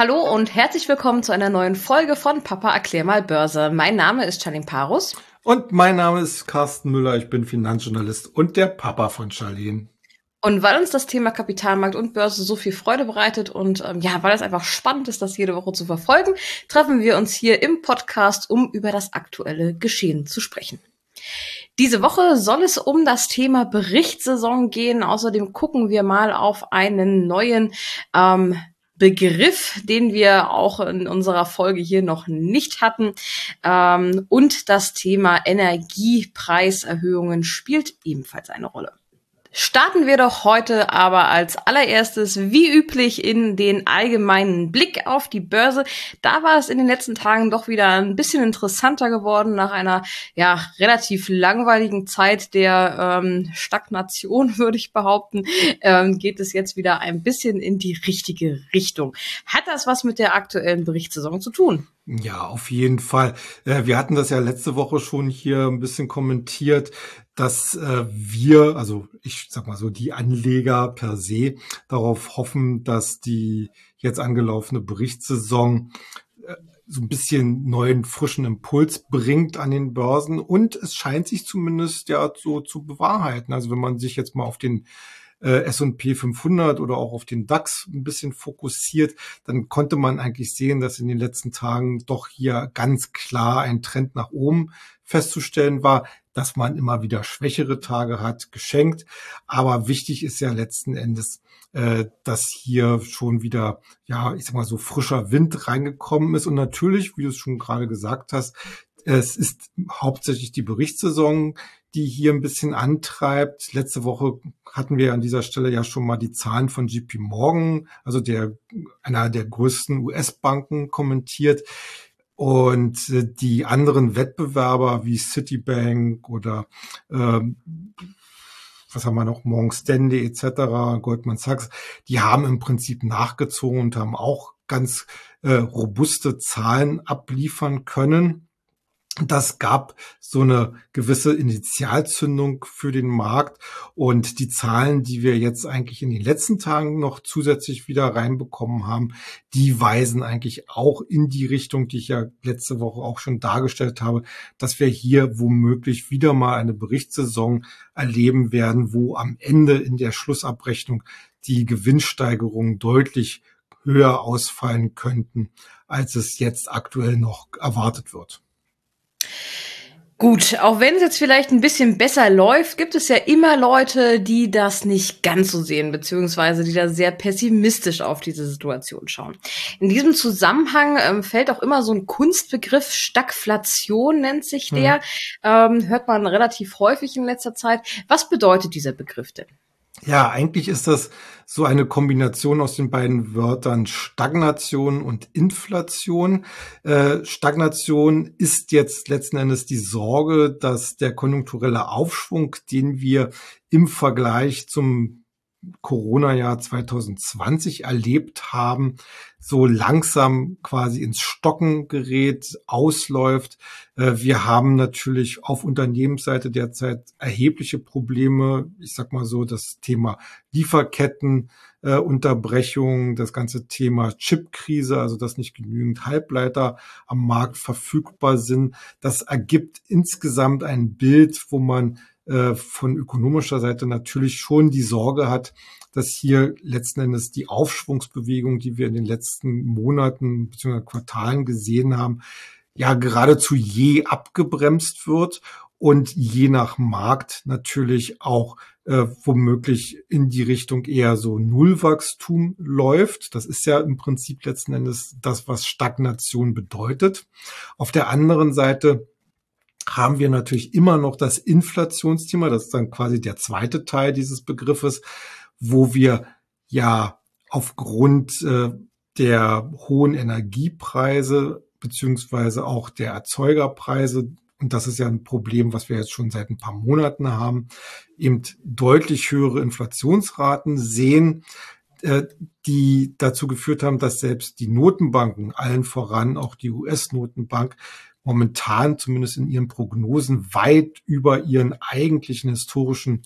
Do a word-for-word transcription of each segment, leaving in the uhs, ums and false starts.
Hallo und herzlich willkommen zu einer neuen Folge von Papa erklär mal Börse. Mein Name ist Charlene Parus. Und mein Name ist Carsten Müller, ich bin Finanzjournalist und der Papa von Charlene. Und weil uns das Thema Kapitalmarkt und Börse so viel Freude bereitet und ähm, ja, weil es einfach spannend ist, das jede Woche zu verfolgen, treffen wir uns hier im Podcast, um über das aktuelle Geschehen zu sprechen. Diese Woche soll es um das Thema Berichtssaison gehen. Außerdem gucken wir mal auf einen neuen ähm, Begriff, den wir auch in unserer Folge hier noch nicht hatten. Ähm, und das Thema Energiepreiserhöhungen spielt ebenfalls eine Rolle. Starten wir doch heute aber als allererstes, wie üblich, in den allgemeinen Blick auf die Börse. Da war es in den letzten Tagen doch wieder ein bisschen interessanter geworden. Nach einer ja relativ langweiligen Zeit der ähm, Stagnation, würde ich behaupten, ähm, geht es jetzt wieder ein bisschen in die richtige Richtung. Hat das was mit der aktuellen Berichtssaison zu tun? Ja, auf jeden Fall. Wir hatten das ja letzte Woche schon hier ein bisschen kommentiert, dass wir, also ich sag mal so, die Anleger per se darauf hoffen, dass die jetzt angelaufene Berichtssaison so ein bisschen neuen, frischen Impuls bringt an den Börsen. Und es scheint sich zumindest ja so zu bewahrheiten. Also wenn man sich jetzt mal auf den äh, S und P fünfhundert oder auch auf den DAX ein bisschen fokussiert, dann konnte man eigentlich sehen, dass in den letzten Tagen doch hier ganz klar ein Trend nach oben festzustellen war, dass man immer wieder schwächere Tage hat, geschenkt. Aber wichtig ist ja letzten Endes, äh, dass hier schon wieder, ja, ich sag mal so frischer Wind reingekommen ist. Und natürlich, wie du es schon gerade gesagt hast, es ist hauptsächlich die Berichtssaison, die hier ein bisschen antreibt. Letzte Woche hatten wir an dieser Stelle ja schon mal die Zahlen von J P Morgan, also der einer der größten U S-Banken, kommentiert. Und äh, die anderen Wettbewerber wie Citibank oder ähm, was haben wir noch, Morgan Stanley et cetera, Goldman Sachs, die haben im Prinzip nachgezogen und haben auch ganz äh, robuste Zahlen abliefern können. Das gab so eine gewisse Initialzündung für den Markt, und die Zahlen, die wir jetzt eigentlich in den letzten Tagen noch zusätzlich wieder reinbekommen haben, die weisen eigentlich auch in die Richtung, die ich ja letzte Woche auch schon dargestellt habe, dass wir hier womöglich wieder mal eine Berichtssaison erleben werden, wo am Ende in der Schlussabrechnung die Gewinnsteigerungen deutlich höher ausfallen könnten, als es jetzt aktuell noch erwartet wird. Gut, auch wenn es jetzt vielleicht ein bisschen besser läuft, gibt es ja immer Leute, die das nicht ganz so sehen, beziehungsweise die da sehr pessimistisch auf diese Situation schauen. In diesem Zusammenhang ähm, fällt auch immer so ein Kunstbegriff, Stagflation nennt sich der, hm. ähm, hört man relativ häufig in letzter Zeit. Was bedeutet dieser Begriff denn? Ja, eigentlich ist das so eine Kombination aus den beiden Wörtern Stagnation und Inflation. Äh, Stagnation ist jetzt letzten Endes die Sorge, dass der konjunkturelle Aufschwung, den wir im Vergleich zum Corona-Jahr zwanzig zwanzig erlebt haben, so langsam quasi ins Stocken gerät, ausläuft. Wir haben natürlich auf Unternehmensseite derzeit erhebliche Probleme. Ich sag mal so, das Thema Lieferkettenunterbrechung, das ganze Thema Chipkrise, also dass nicht genügend Halbleiter am Markt verfügbar sind. Das ergibt insgesamt ein Bild, wo man von ökonomischer Seite natürlich schon die Sorge hat, dass hier letzten Endes die Aufschwungsbewegung, die wir in den letzten Monaten bzw. Quartalen gesehen haben, ja geradezu je abgebremst wird und je nach Markt natürlich auch äh, womöglich in die Richtung eher so Nullwachstum läuft. Das ist ja im Prinzip letzten Endes das, was Stagnation bedeutet. Auf der anderen Seite haben wir natürlich immer noch das Inflationsthema, das ist dann quasi der zweite Teil dieses Begriffes, wo wir ja aufgrund äh, der hohen Energiepreise beziehungsweise auch der Erzeugerpreise, und das ist ja ein Problem, was wir jetzt schon seit ein paar Monaten haben, eben deutlich höhere Inflationsraten sehen, äh, die dazu geführt haben, dass selbst die Notenbanken, allen voran auch die U S-Notenbank, momentan zumindest in ihren Prognosen weit über ihren eigentlichen historischen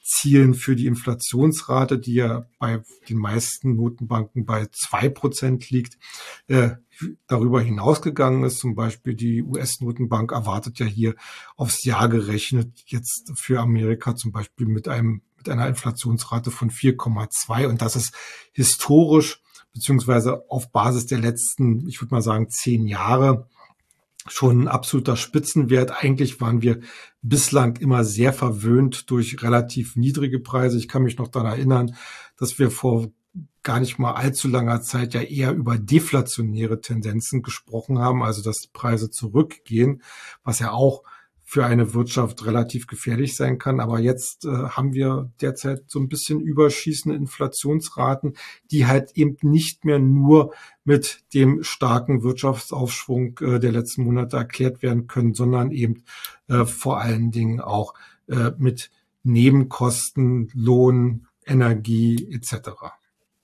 Zielen für die Inflationsrate, die ja bei den meisten Notenbanken bei zwei Prozent liegt, äh, darüber hinausgegangen ist. Zum Beispiel die U S-Notenbank erwartet ja hier aufs Jahr gerechnet jetzt für Amerika zum Beispiel mit einem mit einer Inflationsrate von vier Komma zwei, und das ist historisch beziehungsweise auf Basis der letzten, ich würde mal sagen, zehn Jahre schon ein absoluter Spitzenwert. Eigentlich waren wir bislang immer sehr verwöhnt durch relativ niedrige Preise. Ich kann mich noch daran erinnern, dass wir vor gar nicht mal allzu langer Zeit ja eher über deflationäre Tendenzen gesprochen haben, also dass die Preise zurückgehen, was ja auch für eine Wirtschaft relativ gefährlich sein kann. Aber jetzt äh, haben wir derzeit so ein bisschen überschießende Inflationsraten, die halt eben nicht mehr nur mit dem starken Wirtschaftsaufschwung äh, der letzten Monate erklärt werden können, sondern eben äh, vor allen Dingen auch äh, mit Nebenkosten, Lohn, Energie et cetera.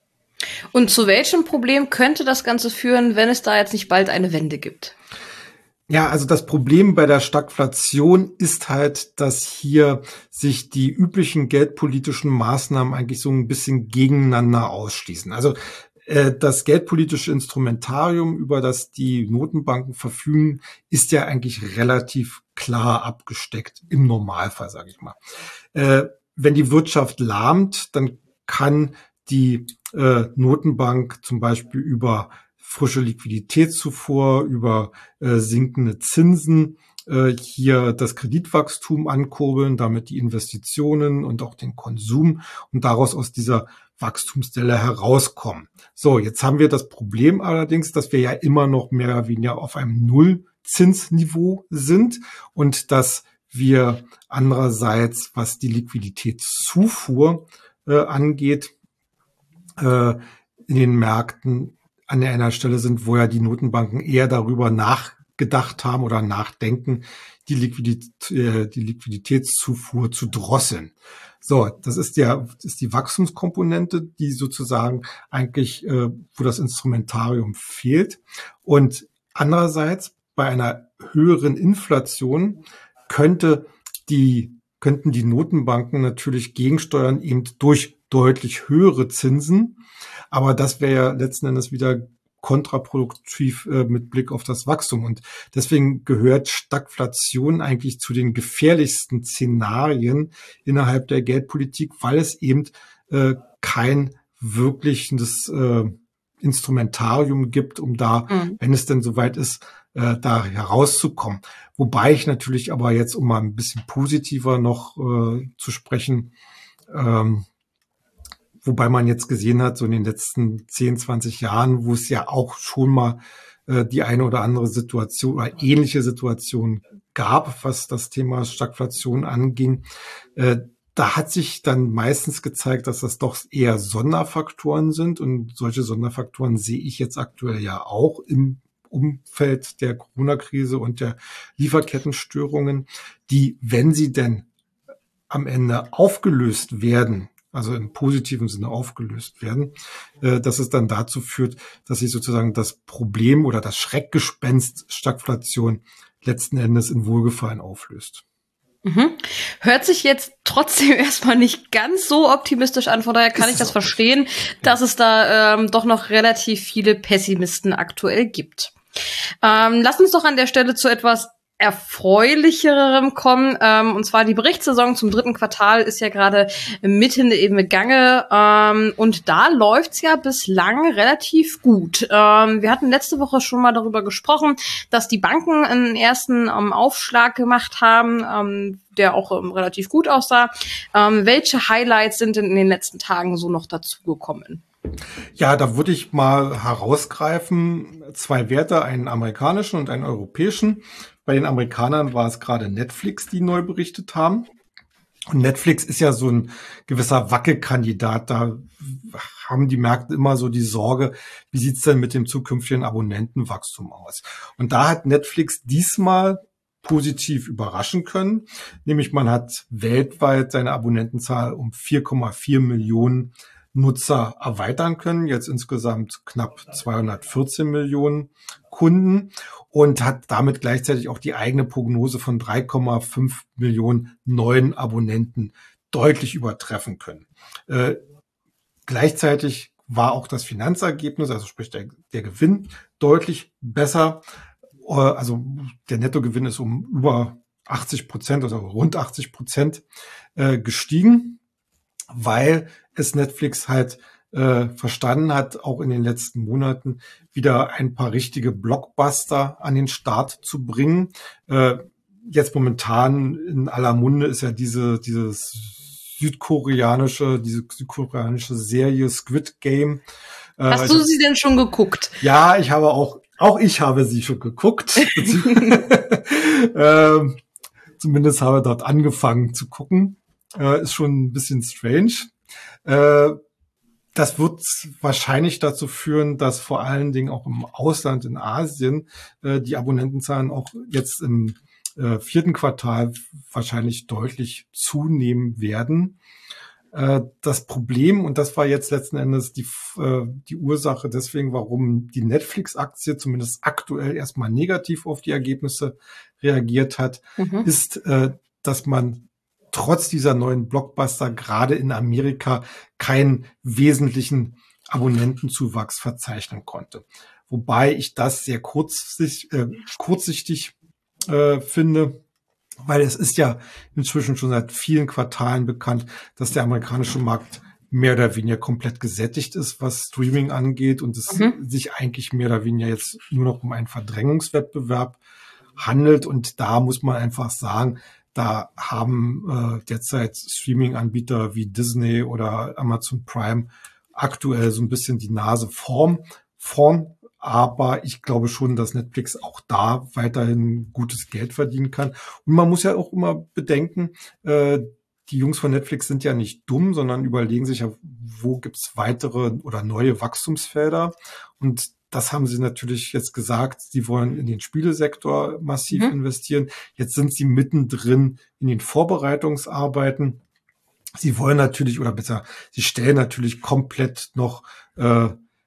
Und zu welchem Problem könnte das Ganze führen, wenn es da jetzt nicht bald eine Wende gibt? Ja, also das Problem bei der Stagflation ist halt, dass hier sich die üblichen geldpolitischen Maßnahmen eigentlich so ein bisschen gegeneinander ausschließen. Also äh, das geldpolitische Instrumentarium, über das die Notenbanken verfügen, ist ja eigentlich relativ klar abgesteckt, im Normalfall, sage ich mal. Äh, wenn die Wirtschaft lahmt, dann kann die äh, Notenbank zum Beispiel über frische Liquiditätszufuhr, über äh, sinkende Zinsen äh, hier das Kreditwachstum ankurbeln, damit die Investitionen und auch den Konsum und daraus aus dieser Wachstumsdelle herauskommen. So, jetzt haben wir das Problem allerdings, dass wir ja immer noch mehr oder weniger auf einem Nullzinsniveau sind und dass wir andererseits, was die Liquiditätszufuhr äh, angeht, äh, in den Märkten an einer Stelle sind, wo ja die Notenbanken eher darüber nachgedacht haben oder nachdenken, die, Liquidität, äh, die Liquiditätszufuhr zu drosseln. So, das ist ja, das ist die Wachstumskomponente, die sozusagen eigentlich, äh, wo das Instrumentarium fehlt. Und andererseits bei einer höheren Inflation könnte die, könnten die Notenbanken natürlich gegensteuern, eben durch deutlich höhere Zinsen. Aber das wäre ja letzten Endes wieder kontraproduktiv äh, mit Blick auf das Wachstum. Und deswegen gehört Stagflation eigentlich zu den gefährlichsten Szenarien innerhalb der Geldpolitik, weil es eben äh, kein wirkliches äh, Instrumentarium gibt, um da, mhm. wenn es denn soweit ist, äh, da herauszukommen. Wobei ich natürlich aber jetzt, um mal ein bisschen positiver noch äh, zu sprechen, ähm, wobei man jetzt gesehen hat, so in den letzten zehn, zwanzig Jahren, wo es ja auch schon mal äh, die eine oder andere Situation oder ähnliche Situation gab, was das Thema Stagflation anging, äh, da hat sich dann meistens gezeigt, dass das doch eher Sonderfaktoren sind. Und solche Sonderfaktoren sehe ich jetzt aktuell ja auch im Umfeld der Corona-Krise und der Lieferkettenstörungen, die, wenn sie denn am Ende aufgelöst werden, also im positiven Sinne aufgelöst werden, äh, dass es dann dazu führt, dass sich sozusagen das Problem oder das Schreckgespenst Stagflation letzten Endes in Wohlgefallen auflöst. Mhm. Hört sich jetzt trotzdem erstmal nicht ganz so optimistisch an, von daher kann ich das verstehen, dass es da ähm, doch noch relativ viele Pessimisten aktuell gibt. Ähm, lass uns doch an der Stelle zu etwas erfreulicherem kommen, ähm, und zwar die Berichtssaison zum dritten Quartal ist ja gerade mitten im Gange, ähm, und da läuft's ja bislang relativ gut. Ähm, wir hatten letzte Woche schon mal darüber gesprochen, dass die Banken einen ersten ähm, Aufschlag gemacht haben, ähm, der auch ähm, relativ gut aussah. Ähm, welche Highlights sind denn in den letzten Tagen so noch dazugekommen? Ja, da würde ich mal herausgreifen, zwei Werte, einen amerikanischen und einen europäischen. Bei den Amerikanern war es gerade Netflix, die neu berichtet haben. Und Netflix ist ja so ein gewisser Wackelkandidat. Da haben die Märkte immer so die Sorge, wie sieht's denn mit dem zukünftigen Abonnentenwachstum aus? Und da hat Netflix diesmal positiv überraschen können. Nämlich man hat weltweit seine Abonnentenzahl um vier Komma vier Millionen Nutzer erweitern können, jetzt insgesamt knapp zweihundertvierzehn Millionen Kunden und hat damit gleichzeitig auch die eigene Prognose von drei Komma fünf Millionen neuen Abonnenten deutlich übertreffen können. Äh, gleichzeitig war auch das Finanzergebnis, also sprich der, der Gewinn, deutlich besser. Äh, also der Nettogewinn ist um über achtzig Prozent oder rund achtzig Prozent äh, gestiegen, weil es Netflix halt äh, verstanden hat, auch in den letzten Monaten wieder ein paar richtige Blockbuster an den Start zu bringen. Äh, jetzt momentan in aller Munde ist ja diese dieses südkoreanische, diese südkoreanische Serie Squid Game. Äh, Hast du sie denn schon geguckt? Ja, ich habe auch, auch ich habe sie schon geguckt. ähm, zumindest habe dort angefangen zu gucken. Äh, ist schon ein bisschen strange. Äh, das wird wahrscheinlich dazu führen, dass vor allen Dingen auch im Ausland, in Asien, äh, die Abonnentenzahlen auch jetzt im äh, vierten Quartal wahrscheinlich deutlich zunehmen werden. Äh, das Problem, und das war jetzt letzten Endes die, äh, die Ursache deswegen, warum die Netflix-Aktie zumindest aktuell erstmal negativ auf die Ergebnisse reagiert hat, mhm. ist, äh, dass man trotz dieser neuen Blockbuster gerade in Amerika keinen wesentlichen Abonnentenzuwachs verzeichnen konnte. Wobei ich das sehr kurzsichtig, äh, kurzsichtig äh, finde, weil es ist ja inzwischen schon seit vielen Quartalen bekannt, dass der amerikanische Markt mehr oder weniger komplett gesättigt ist, was Streaming angeht, und es mhm. sich eigentlich mehr oder weniger jetzt nur noch um einen Verdrängungswettbewerb handelt. Und da muss man einfach sagen, da haben äh, derzeit Streaming-Anbieter wie Disney oder Amazon Prime aktuell so ein bisschen die Nase vorn, vorn. Aber ich glaube schon, dass Netflix auch da weiterhin gutes Geld verdienen kann. Und man muss ja auch immer bedenken, äh, die Jungs von Netflix sind ja nicht dumm, sondern überlegen sich ja, wo gibt's weitere oder neue Wachstumsfelder. Und das haben sie natürlich jetzt gesagt, sie wollen in den Spielesektor massiv mhm. investieren. Jetzt sind sie mittendrin in den Vorbereitungsarbeiten. Sie wollen natürlich, oder besser, sie stellen natürlich komplett noch äh,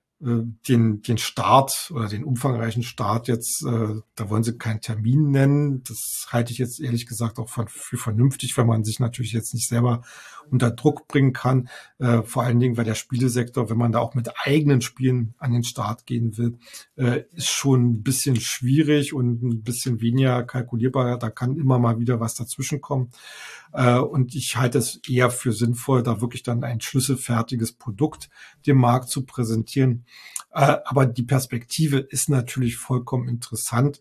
den den Start oder den umfangreichen Start jetzt, äh, da wollen sie keinen Termin nennen. Das halte ich jetzt ehrlich gesagt auch für, für vernünftig, weil man sich natürlich jetzt nicht selber unter Druck bringen kann. Äh, vor allen Dingen, weil der Spielesektor, wenn man da auch mit eigenen Spielen an den Start gehen will, äh, ist schon ein bisschen schwierig und ein bisschen weniger kalkulierbar. Da kann immer mal wieder was dazwischen kommen. Äh, und ich halte es eher für sinnvoll, da wirklich dann ein schlüsselfertiges Produkt dem Markt zu präsentieren. Äh, aber die Perspektive ist natürlich vollkommen interessant.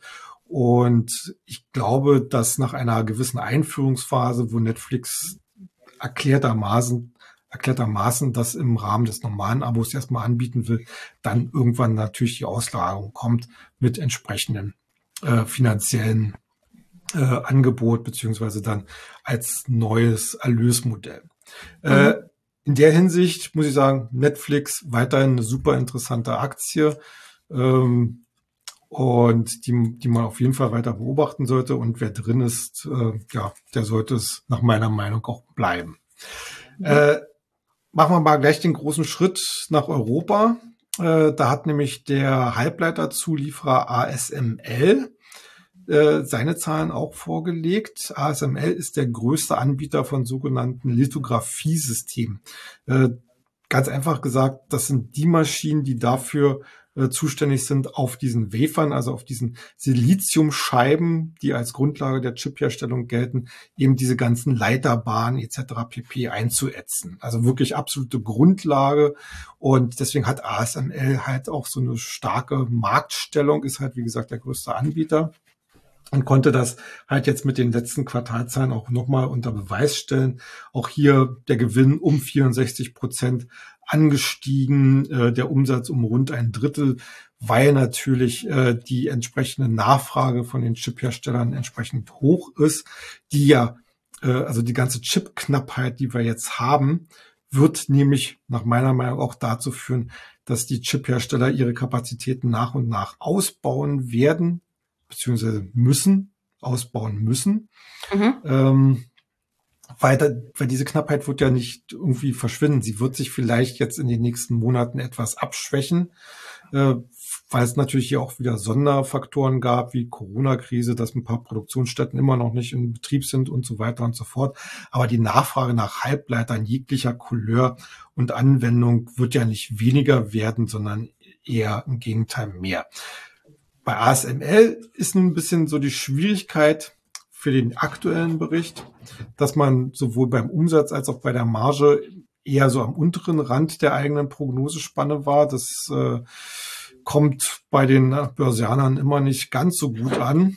Und ich glaube, dass nach einer gewissen Einführungsphase, wo Netflix erklärtermaßen, erklärtermaßen das im Rahmen des normalen Abos erstmal anbieten will, dann irgendwann natürlich die Auslagerung kommt mit entsprechenden äh, finanziellen äh, Angebot, beziehungsweise dann als neues Erlösmodell. Mhm. Äh, In der Hinsicht muss ich sagen, Netflix weiterhin eine super interessante Aktie, ähm, und die, die man auf jeden Fall weiter beobachten sollte. Und wer drin ist, äh, ja, der sollte es nach meiner Meinung auch bleiben. Mhm. Äh, machen wir mal gleich den großen Schritt nach Europa. Äh, da hat nämlich der Halbleiterzulieferer A S M L seine Zahlen auch vorgelegt. A S M L ist der größte Anbieter von sogenannten Lithografiesystemen. Äh, ganz einfach gesagt, das sind die Maschinen, die dafür äh, zuständig sind, auf diesen Wafern, also auf diesen Siliziumscheiben, die als Grundlage der Chipherstellung gelten, eben diese ganzen Leiterbahnen et cetera pp. Einzuätzen. Also wirklich absolute Grundlage. Und deswegen hat A S M L halt auch so eine starke Marktstellung, ist halt wie gesagt der größte Anbieter. Und konnte das halt jetzt mit den letzten Quartalzahlen auch nochmal unter Beweis stellen. Auch hier der Gewinn um vierundsechzig Prozent angestiegen, äh, der Umsatz um rund ein Drittel, weil natürlich äh, die entsprechende Nachfrage von den Chipherstellern entsprechend hoch ist, die ja, äh, also die ganze Chipknappheit, die wir jetzt haben, wird nämlich nach meiner Meinung auch dazu führen, dass die Chiphersteller ihre Kapazitäten nach und nach ausbauen werden, beziehungsweise müssen, ausbauen müssen. Mhm. Ähm, weil, da, weil diese Knappheit wird ja nicht irgendwie verschwinden. Sie wird sich vielleicht jetzt in den nächsten Monaten etwas abschwächen, äh, weil es natürlich hier auch wieder Sonderfaktoren gab, wie Corona-Krise, dass ein paar Produktionsstätten immer noch nicht in Betrieb sind und so weiter und so fort. Aber die Nachfrage nach Halbleitern jeglicher Couleur und Anwendung wird ja nicht weniger werden, sondern eher im Gegenteil mehr. Bei A S M L ist nun ein bisschen so die Schwierigkeit für den aktuellen Bericht, dass man sowohl beim Umsatz als auch bei der Marge eher so am unteren Rand der eigenen Prognosespanne war. Das äh, kommt bei den Börsianern immer nicht ganz so gut an.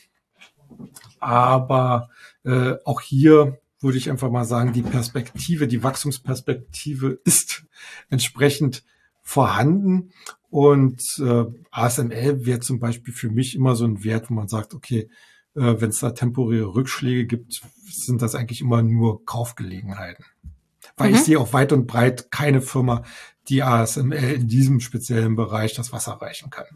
Aber äh, auch hier würde ich einfach mal sagen, die Perspektive, die Wachstumsperspektive ist entsprechend vorhanden. Und äh, A S M L wäre zum Beispiel für mich immer so ein Wert, wo man sagt, okay, äh, wenn es da temporäre Rückschläge gibt, sind das eigentlich immer nur Kaufgelegenheiten. Weil mhm. ich sehe auch weit und breit keine Firma, die A S M L in diesem speziellen Bereich das Wasser reichen kann.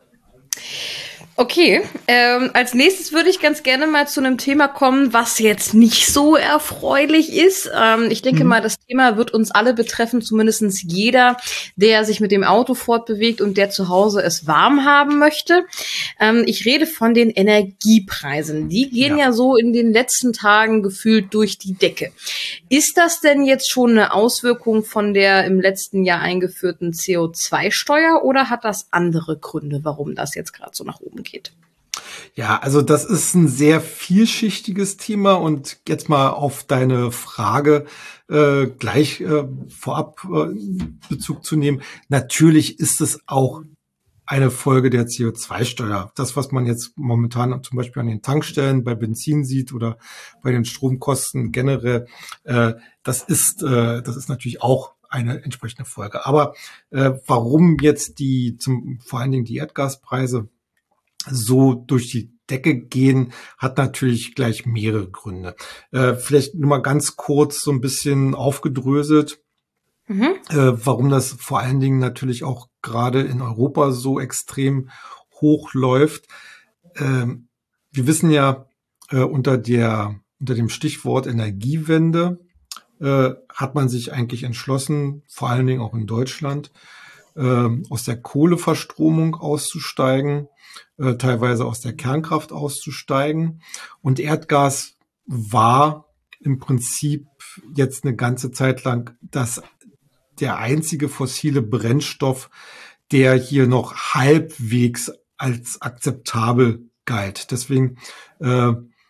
Okay, ähm, als nächstes würde ich ganz gerne mal zu einem Thema kommen, was jetzt nicht so erfreulich ist. Ähm, ich denke mhm. mal, das Thema wird uns alle betreffen, zumindestens jeder, der sich mit dem Auto fortbewegt und der zu Hause es warm haben möchte. Ähm, ich rede von den Energiepreisen. Die gehen ja. ja so in den letzten Tagen gefühlt durch die Decke. Ist das denn jetzt schon eine Auswirkung von der im letzten Jahr eingeführten C O zwei Steuer oder hat das andere Gründe, warum das jetzt gerade so nach oben geht? Ja, also das ist ein sehr vielschichtiges Thema und jetzt mal auf deine Frage äh, gleich äh, vorab äh, Bezug zu nehmen. Natürlich ist es auch eine Folge der C O zwei Steuer. Das, was man jetzt momentan zum Beispiel an den Tankstellen bei Benzin sieht oder bei den Stromkosten generell, äh, das ist äh, das ist natürlich auch eine entsprechende Folge. Aber äh, warum jetzt die zum vor allen Dingen die Erdgaspreise so durch die Decke gehen, hat natürlich gleich mehrere Gründe. Äh, vielleicht nur mal ganz kurz so ein bisschen aufgedröselt, mhm. äh, warum das vor allen Dingen natürlich auch gerade in Europa so extrem hoch läuft. Ähm, wir wissen ja, äh, unter der unter dem Stichwort Energiewende äh, hat man sich eigentlich entschlossen, vor allen Dingen auch in Deutschland, äh, aus der Kohleverstromung auszusteigen, äh, teilweise aus der Kernkraft auszusteigen. Und Erdgas war im Prinzip jetzt eine ganze Zeit lang das der einzige fossile Brennstoff, der hier noch halbwegs als akzeptabel galt. Deswegen äh,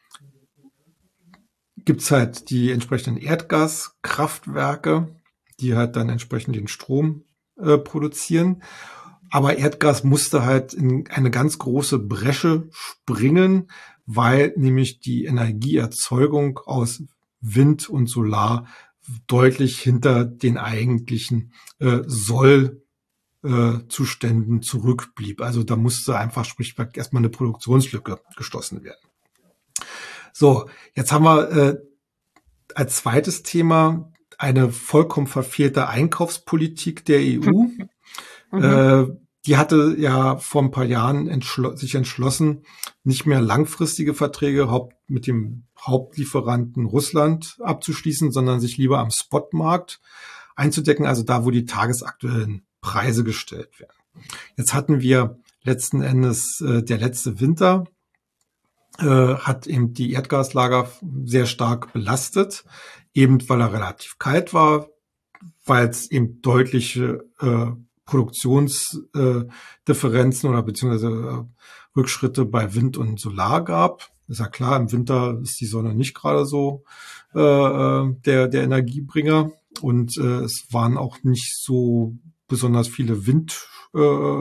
gibt's halt die entsprechenden Erdgaskraftwerke, die halt dann entsprechend den Strom äh, produzieren. Aber Erdgas musste halt in eine ganz große Bresche springen, weil nämlich die Energieerzeugung aus Wind und Solar deutlich hinter den eigentlichen äh, Sollzuständen äh, zurückblieb. Also da musste einfach sprichwörtlich erstmal eine Produktionslücke geschlossen werden. So, jetzt haben wir äh, als zweites Thema eine vollkommen verfehlte Einkaufspolitik der E U. Mhm. Äh, die hatte ja vor ein paar Jahren entschl- sich entschlossen, nicht mehr langfristige Verträge haupt- mit dem Hauptlieferanten Russland abzuschließen, sondern sich lieber am Spotmarkt einzudecken, also da, wo die tagesaktuellen Preise gestellt werden. Jetzt hatten wir letzten Endes äh, der letzte Winter, äh, hat eben die Erdgaslager sehr stark belastet, eben weil er relativ kalt war, weil es eben deutliche äh, Produktionsdifferenzen äh, oder beziehungsweise äh, Rückschritte bei Wind und Solar gab. Ist ja klar, im Winter ist die Sonne nicht gerade so äh, der der Energiebringer und äh, es waren auch nicht so besonders viele Wind, äh,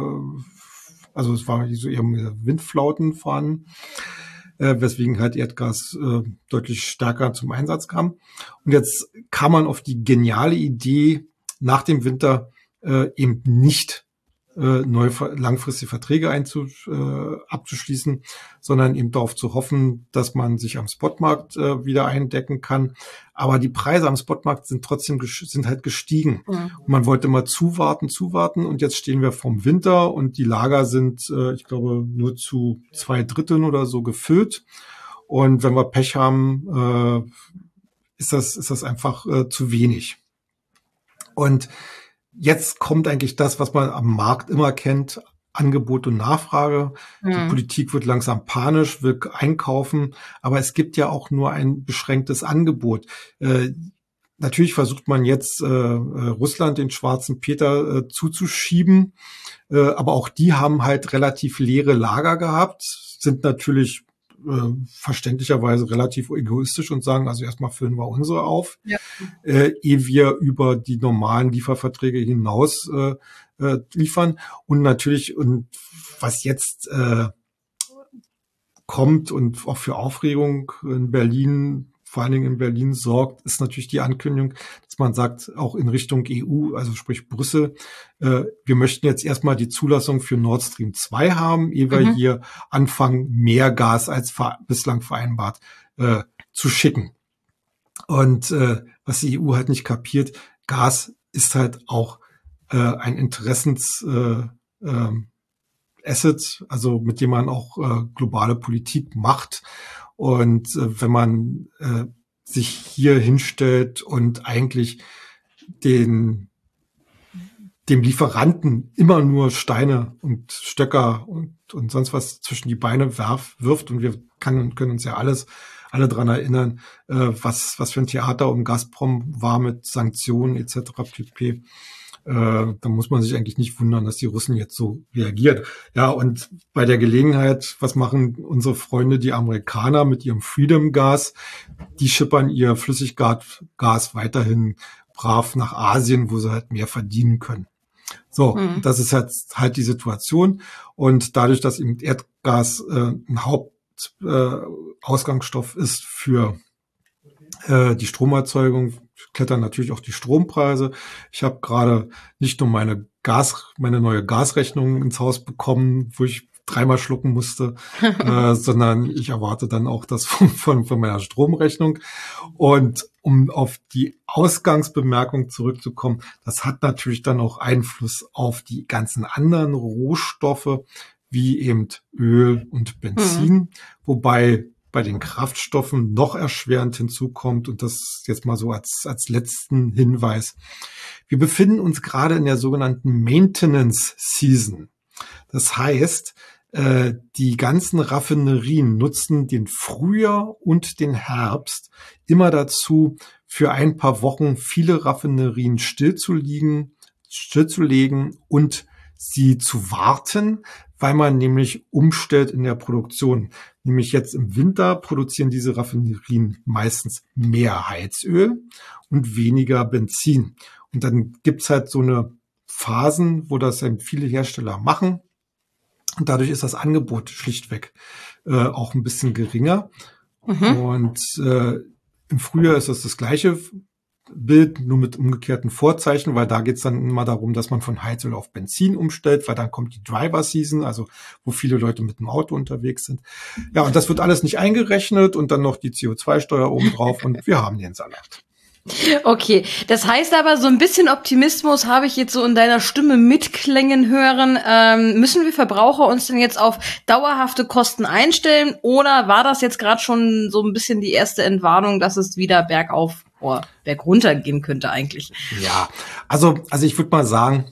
also es war so eher Windflauten vorhanden, äh, weswegen halt Erdgas äh, deutlich stärker zum Einsatz kam. Und jetzt kam man auf die geniale Idee, nach dem Winter äh, eben nicht äh, neue langfristige Verträge einzu, äh, abzuschließen, sondern eben darauf zu hoffen, dass man sich am Spotmarkt äh, wieder eindecken kann. Aber die Preise am Spotmarkt sind trotzdem sind halt gestiegen. Ja. Und man wollte immer zuwarten, zuwarten und jetzt stehen wir vorm Winter und die Lager sind, äh, ich glaube, nur zu zwei Dritteln oder so gefüllt. Und wenn wir Pech haben, äh, ist das ist das einfach äh, zu wenig. Und jetzt kommt eigentlich das, was man am Markt immer kennt. Angebot und Nachfrage. Mhm. Die Politik wird langsam panisch, will einkaufen, aber es gibt ja auch nur ein beschränktes Angebot. Äh, natürlich versucht man jetzt äh, Russland den schwarzen Peter äh, zuzuschieben, äh, aber auch die haben halt relativ leere Lager gehabt, sind natürlich äh, verständlicherweise relativ egoistisch und sagen, also erstmal füllen wir unsere auf, Ja. äh, ehe wir über die normalen Lieferverträge hinaus äh, äh, liefern. Und natürlich, und was jetzt äh, kommt und auch für Aufregung in Berlin, vor allen Dingen in Berlin sorgt, ist natürlich die Ankündigung, dass man sagt, auch in Richtung E U, also sprich Brüssel, äh, wir möchten jetzt erstmal die Zulassung für Nord Stream zwei haben, ehe wir Mhm. hier anfangen, mehr Gas als ver- bislang vereinbart äh, zu schicken. Und äh, was die E U halt nicht kapiert, Gas ist halt auch äh, ein Interessens äh, ähm, Asset, also mit dem man auch äh, globale Politik macht. Und äh, wenn man äh, sich hier hinstellt und eigentlich den dem Lieferanten immer nur Steine und Stöcker und, und sonst was zwischen die Beine werf, wirft, und wir kann, können uns ja alles alle dran erinnern, äh, was was für ein Theater um Gazprom war mit Sanktionen et cetera pp. Äh, da muss man sich eigentlich nicht wundern, dass die Russen jetzt so reagieren. Ja, und bei der Gelegenheit, was machen unsere Freunde, die Amerikaner, mit ihrem Freedom Gas? Die schippern ihr Flüssiggas Gas weiterhin brav nach Asien, wo sie halt mehr verdienen können. So, Mhm. das ist halt, halt die Situation. Und dadurch, dass eben Erdgas äh, ein Hauptausgangsstoff äh, ist für äh, die Stromerzeugung, klettern natürlich auch die Strompreise. Ich habe gerade nicht nur meine Gas, meine neue Gasrechnung ins Haus bekommen, wo ich dreimal schlucken musste, äh, sondern ich erwarte dann auch das von, von, von meiner Stromrechnung. Und um auf die Ausgangsbemerkung zurückzukommen, das hat natürlich dann auch Einfluss auf die ganzen anderen Rohstoffe, wie eben Öl und Benzin, Mhm. wobei bei den Kraftstoffen noch erschwerend hinzukommt, und das jetzt mal so als, als letzten Hinweis. Wir befinden uns gerade in der sogenannten Maintenance Season. Das heißt, äh, die ganzen Raffinerien nutzen den Frühjahr und den Herbst immer dazu, für ein paar Wochen viele Raffinerien stillzuliegen, stillzulegen und sie zu warten, weil man nämlich umstellt in der Produktion. Nämlich jetzt im Winter produzieren diese Raffinerien meistens mehr Heizöl und weniger Benzin. Und dann gibt's halt so eine Phasen, wo das eben viele Hersteller machen. Und dadurch ist das Angebot schlichtweg äh, auch ein bisschen geringer. Mhm. Und äh, im Frühjahr ist das das gleiche Bild, nur mit umgekehrten Vorzeichen, weil da geht's dann immer darum, dass man von Heizöl auf Benzin umstellt, weil dann kommt die Driver Season, also wo viele Leute mit dem Auto unterwegs sind. Ja, und das wird alles nicht eingerechnet und dann noch die C O zwei Steuer obendrauf und wir haben den Salat. Okay, das heißt aber, so ein bisschen Optimismus habe ich jetzt so in deiner Stimme mitklängen hören. Ähm, müssen wir Verbraucher uns denn jetzt auf dauerhafte Kosten einstellen, oder war das jetzt gerade schon so ein bisschen die erste Entwarnung, dass es wieder bergauf oder bergunter gehen könnte eigentlich? Ja, also, also ich würde mal sagen,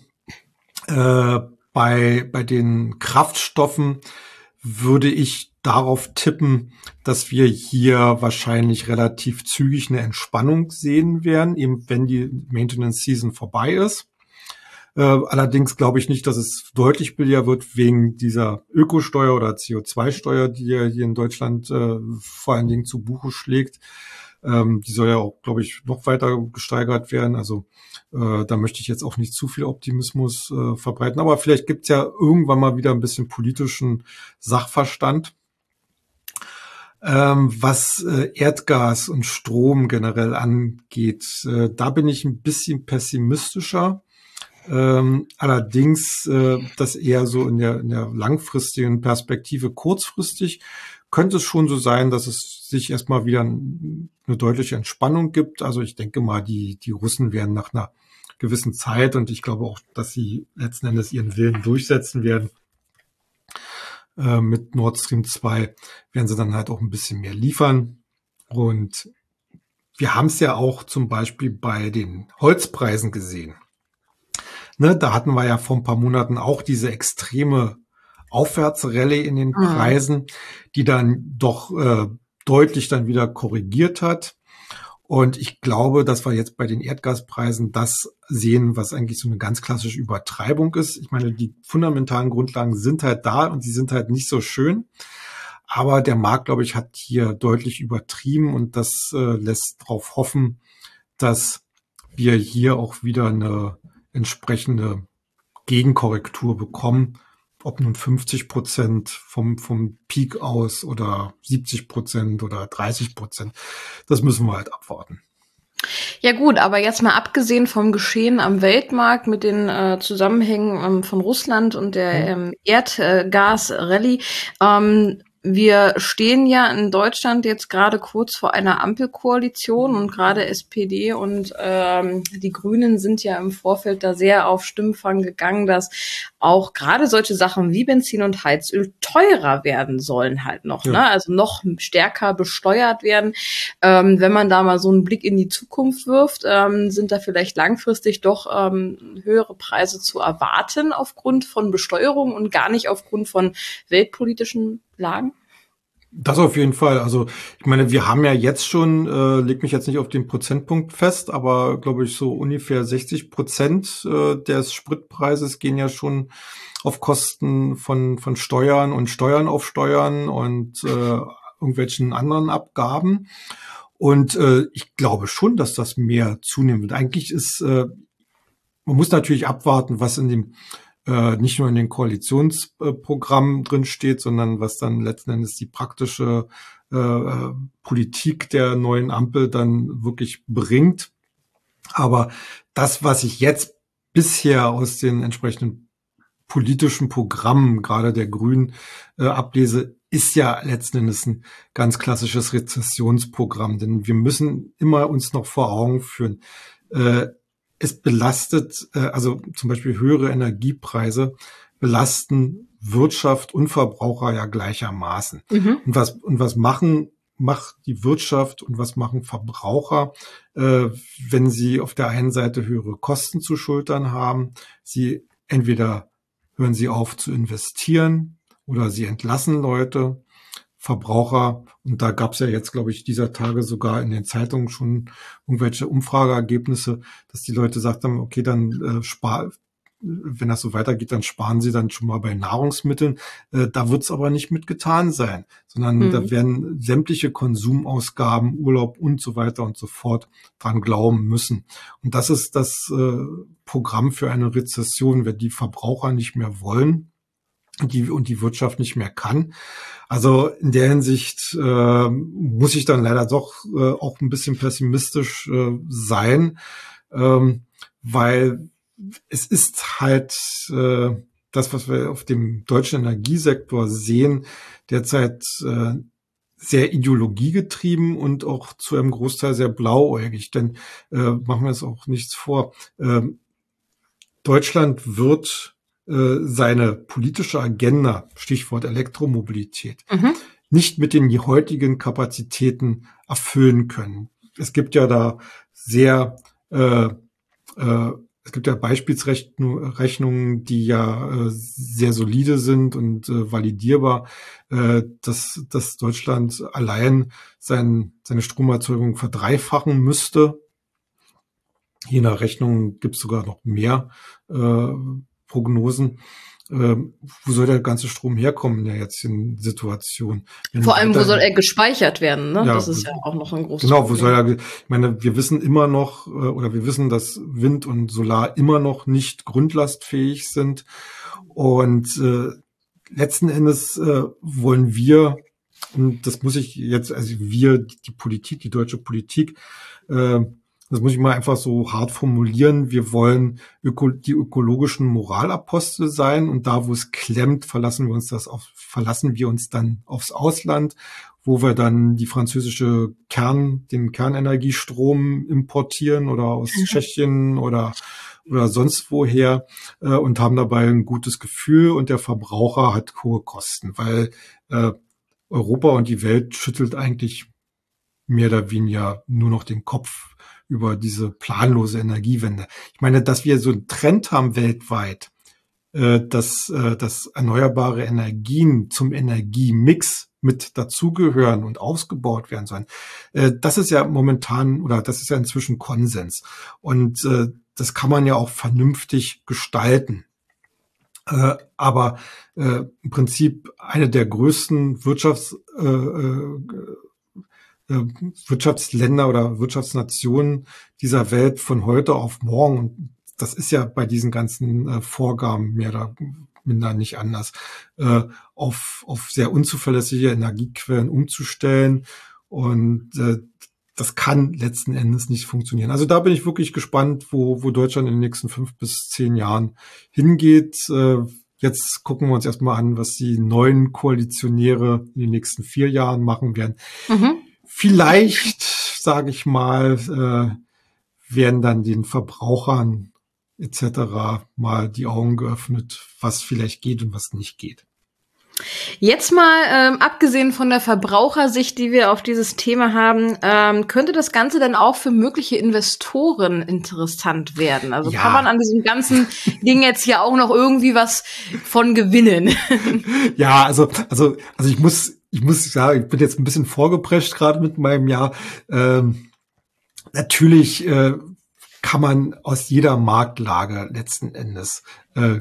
äh, bei, bei den Kraftstoffen würde ich darauf tippen, dass wir hier wahrscheinlich relativ zügig eine Entspannung sehen werden, eben wenn die Maintenance Season vorbei ist. Äh, allerdings glaube ich nicht, dass es deutlich billiger wird wegen dieser Ökosteuer oder C O zwei Steuer, die ja hier in Deutschland äh, vor allen Dingen zu Buche schlägt. Ähm, die soll ja auch, glaube ich, noch weiter gesteigert werden. Also äh, da möchte ich jetzt auch nicht zu viel Optimismus äh, verbreiten. Aber vielleicht gibt's ja irgendwann mal wieder ein bisschen politischen Sachverstand. Ähm, was äh, Erdgas und Strom generell angeht, äh, da bin ich ein bisschen pessimistischer. Ähm, allerdings äh, das eher so in der, in der langfristigen Perspektive. Kurzfristig könnte es schon so sein, dass es sich erstmal wieder eine deutliche Entspannung gibt. Also ich denke mal, die, die Russen werden nach einer gewissen Zeit, und ich glaube auch, dass sie letzten Endes ihren Willen durchsetzen werden, äh, mit Nord Stream zwei, werden sie dann halt auch ein bisschen mehr liefern. Und wir haben es ja auch zum Beispiel bei den Holzpreisen gesehen. ne, da hatten wir ja vor ein paar Monaten auch diese extreme Aufwärtsrallye in den Preisen, die dann doch äh, deutlich dann wieder korrigiert hat. Und ich glaube, dass wir jetzt bei den Erdgaspreisen das sehen, was eigentlich so eine ganz klassische Übertreibung ist. Ich meine, die fundamentalen Grundlagen sind halt da und die sind halt nicht so schön. Aber der Markt, glaube ich, hat hier deutlich übertrieben und das äh, lässt darauf hoffen, dass wir hier auch wieder eine entsprechende Gegenkorrektur bekommen. Ob nun fünfzig Prozent vom, vom Peak aus oder siebzig Prozent oder dreißig Prozent, das müssen wir halt abwarten. Ja gut, aber jetzt mal abgesehen vom Geschehen am Weltmarkt mit den äh, Zusammenhängen ähm, von Russland und der ähm, Erdgas-Rallye, ähm, wir stehen ja in Deutschland jetzt gerade kurz vor einer Ampelkoalition und gerade S P D und ähm, die Grünen sind ja im Vorfeld da sehr auf Stimmfang gegangen, dass auch gerade solche Sachen wie Benzin und Heizöl teurer werden sollen halt noch, ja. ne? Also noch stärker besteuert werden. Ähm, wenn man da mal so einen Blick in die Zukunft wirft, ähm, sind da vielleicht langfristig doch ähm, höhere Preise zu erwarten aufgrund von Besteuerung und gar nicht aufgrund von weltpolitischen Lagen? Das auf jeden Fall. Also ich meine, wir haben ja jetzt schon, äh, leg mich jetzt nicht auf den Prozentpunkt fest, aber glaube ich so ungefähr sechzig Prozent äh, des Spritpreises gehen ja schon auf Kosten von von Steuern und Steuern auf Steuern und äh, irgendwelchen anderen Abgaben. Und äh, ich glaube schon, dass das mehr zunehmen wird. Eigentlich ist, äh, man muss natürlich abwarten, was in dem Äh, nicht nur in den Koalitionsprogrammen äh, drin steht, sondern was dann letzten Endes die praktische äh, Politik der neuen Ampel dann wirklich bringt. Aber das, was ich jetzt bisher aus den entsprechenden politischen Programmen, gerade der Grünen, äh, ablese, ist ja letzten Endes ein ganz klassisches Rezessionsprogramm. Denn wir müssen immer uns noch vor Augen führen, äh, es belastet, also zum Beispiel höhere Energiepreise belasten Wirtschaft und Verbraucher ja gleichermaßen. Mhm. Und was, und was machen, macht die Wirtschaft und was machen Verbraucher, äh, wenn sie auf der einen Seite höhere Kosten zu schultern haben? Sie entweder hören sie auf zu investieren oder sie entlassen Leute. Verbraucher, und da gab es ja jetzt, glaube ich, dieser Tage sogar in den Zeitungen schon irgendwelche Umfrageergebnisse, dass die Leute gesagt haben, okay, dann äh, spar, wenn das so weitergeht, dann sparen sie dann schon mal bei Nahrungsmitteln. Äh, da wird es aber nicht mit getan sein, sondern mhm. da werden sämtliche Konsumausgaben, Urlaub und so weiter und so fort dran glauben müssen. Und das ist das äh, Programm für eine Rezession, wenn die Verbraucher nicht mehr wollen, die und die Wirtschaft nicht mehr kann. Also in der Hinsicht äh, muss ich dann leider doch äh, auch ein bisschen pessimistisch äh, sein, ähm, weil es ist halt äh, das, was wir auf dem deutschen Energiesektor sehen, derzeit äh, sehr ideologiegetrieben und auch zu einem Großteil sehr blauäugig. Denn äh, machen wir uns auch nichts vor. Äh, Deutschland wird seine politische Agenda, Stichwort Elektromobilität, mhm. nicht mit den heutigen Kapazitäten erfüllen können. Es gibt ja da sehr, äh, äh, es gibt ja Beispielsrechnungen, die ja äh, sehr solide sind und äh, validierbar, äh, dass, dass Deutschland allein sein, seine Stromerzeugung verdreifachen müsste. Je nach Rechnung gibt es sogar noch mehr äh, Prognosen. Ähm, wo soll der ganze Strom herkommen in der jetzigen Situation? Wenn Vor allem, wo soll er gespeichert werden? Ne? Ja, das ist ja auch noch ein großes Genau, wo Problem. soll er, ich meine, wir wissen immer noch, oder wir wissen, dass Wind und Solar immer noch nicht grundlastfähig sind. Und äh, letzten Endes äh, wollen wir, und das muss ich jetzt, also wir, die Politik, die deutsche Politik, äh, das muss ich mal einfach so hart formulieren. Wir wollen öko- die ökologischen Moralapostel sein und da, wo es klemmt, verlassen wir uns das auf, verlassen wir uns dann aufs Ausland, wo wir dann die französische Kern, den Kernenergiestrom importieren oder aus mhm. Tschechien oder oder sonst woher äh, und haben dabei ein gutes Gefühl und der Verbraucher hat hohe Kosten, weil äh, Europa und die Welt schüttelt eigentlich mehr oder weniger nur noch den Kopf über diese planlose Energiewende. Ich meine, dass wir so einen Trend haben weltweit, äh, dass, äh, dass erneuerbare Energien zum Energiemix mit dazugehören und ausgebaut werden sollen. Äh, das ist ja momentan oder das ist ja inzwischen Konsens. Und äh, das kann man ja auch vernünftig gestalten. Äh, aber äh, im Prinzip eine der größten Wirtschafts, äh, äh, äh, Wirtschaftsländer oder Wirtschaftsnationen dieser Welt von heute auf morgen, und das ist ja bei diesen ganzen äh, Vorgaben mehr oder minder nicht anders, äh, auf, auf sehr unzuverlässige Energiequellen umzustellen. Und äh, das kann letzten Endes nicht funktionieren. Also da bin ich wirklich gespannt, wo, wo Deutschland in den nächsten fünf bis zehn Jahren hingeht. Äh, jetzt gucken wir uns erstmal an, was die neuen Koalitionäre in den nächsten vier Jahren machen werden. Mhm. Vielleicht, sage ich mal, äh, werden dann den Verbrauchern et cetera mal die Augen geöffnet, was vielleicht geht und was nicht geht. Jetzt mal, ähm, abgesehen von der Verbrauchersicht, die wir auf dieses Thema haben, ähm, könnte das Ganze dann auch für mögliche Investoren interessant werden? Also ja. Kann man an diesem ganzen Ding jetzt ja auch noch irgendwie was von gewinnen? Ja, also, also, also ich muss, ich muss sagen, ich bin jetzt ein bisschen vorgeprescht gerade mit meinem Jahr. Ähm, natürlich äh, kann man aus jeder Marktlage letzten Endes äh,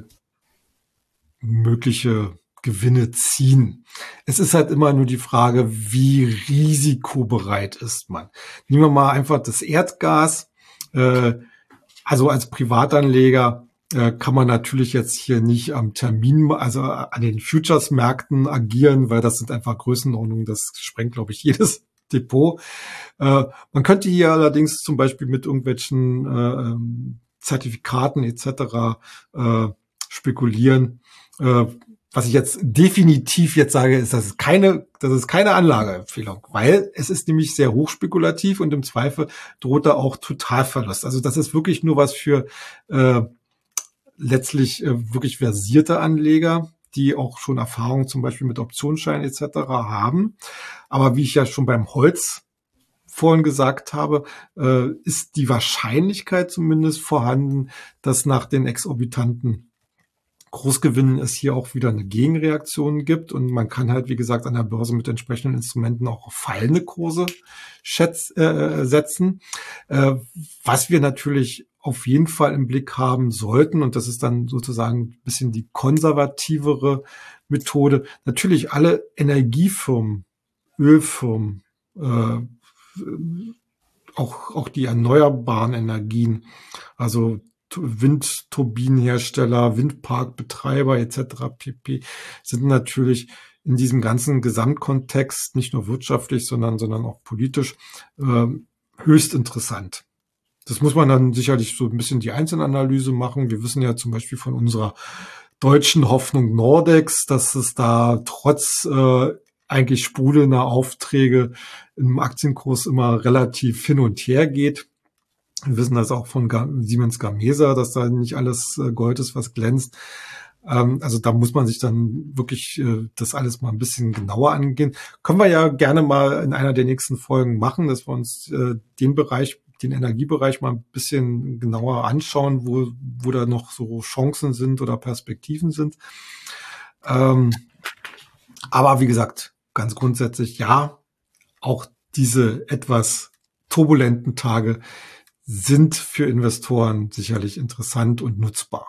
mögliche Gewinne ziehen. Es ist halt immer nur die Frage, wie risikobereit ist man. Nehmen wir mal einfach das Erdgas. Äh, also als Privatanleger äh, kann man natürlich jetzt hier nicht am Termin, also an den Futures-Märkten agieren, weil das sind einfach Größenordnungen, das sprengt, glaube ich, jedes Depot. Äh, man könnte hier allerdings zum Beispiel mit irgendwelchen äh, Zertifikaten et cetera äh, spekulieren. Äh, Was ich jetzt definitiv jetzt sage, ist, das ist keine, das ist keine Anlageempfehlung, weil es ist nämlich sehr hochspekulativ und im Zweifel droht da auch Totalverlust. Also das ist wirklich nur was für äh, letztlich äh, wirklich versierte Anleger, die auch schon Erfahrung zum Beispiel mit Optionsscheinen et cetera haben. Aber wie ich ja schon beim Holz vorhin gesagt habe, äh, ist die Wahrscheinlichkeit zumindest vorhanden, dass nach den exorbitanten Großgewinnen es hier auch wieder eine Gegenreaktion gibt und man kann halt, wie gesagt, an der Börse mit entsprechenden Instrumenten auch auf fallende Kurse schätz, äh, setzen. Äh, was wir natürlich auf jeden Fall im Blick haben sollten, und das ist dann sozusagen ein bisschen die konservativere Methode, natürlich alle Energiefirmen, Ölfirmen, äh, auch, auch die erneuerbaren Energien, also Windturbinenhersteller, Windparkbetreiber et cetera pp. sind natürlich in diesem ganzen Gesamtkontext nicht nur wirtschaftlich, sondern sondern auch politisch äh, höchst interessant. Das muss man dann sicherlich so ein bisschen die Einzelanalyse machen. Wir wissen ja zum Beispiel von unserer deutschen Hoffnung Nordex, dass es da trotz äh, eigentlich sprudelnder Aufträge im Aktienkurs immer relativ hin und her geht. Wir wissen das auch von Siemens Gamesa, dass da nicht alles Gold ist, was glänzt. Also da muss man sich dann wirklich das alles mal ein bisschen genauer angehen. Können wir ja gerne mal in einer der nächsten Folgen machen, dass wir uns den Bereich, den Energiebereich mal ein bisschen genauer anschauen, wo, wo da noch so Chancen sind oder Perspektiven sind. Aber wie gesagt, ganz grundsätzlich ja, auch diese etwas turbulenten Tage sind für Investoren sicherlich interessant und nutzbar.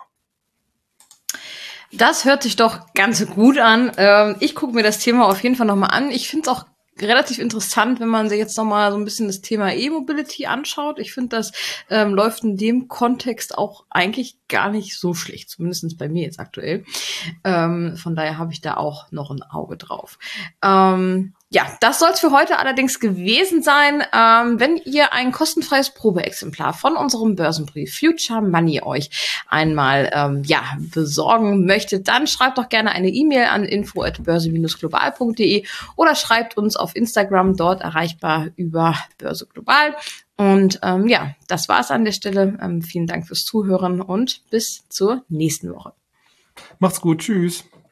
Das hört sich doch ganz gut an. Ähm, ich gucke mir das Thema auf jeden Fall nochmal an. Ich finde es auch relativ interessant, wenn man sich jetzt nochmal so ein bisschen das Thema E-Mobility anschaut. Ich finde, das ähm, läuft in dem Kontext auch eigentlich gar nicht so schlecht, zumindest bei mir jetzt aktuell. Ähm, von daher habe ich da auch noch ein Auge drauf. Ähm, Ja, das soll es für heute allerdings gewesen sein. Ähm, wenn ihr ein kostenfreies Probeexemplar von unserem Börsenbrief Future Money euch einmal ähm, ja besorgen möchtet, dann schreibt doch gerne eine E-Mail an info at börse Bindestrich global punkt de oder schreibt uns auf Instagram, dort erreichbar über Börse Global. Und ähm, ja, das war's an der Stelle. Ähm, vielen Dank fürs Zuhören und bis zur nächsten Woche. Macht's gut, tschüss.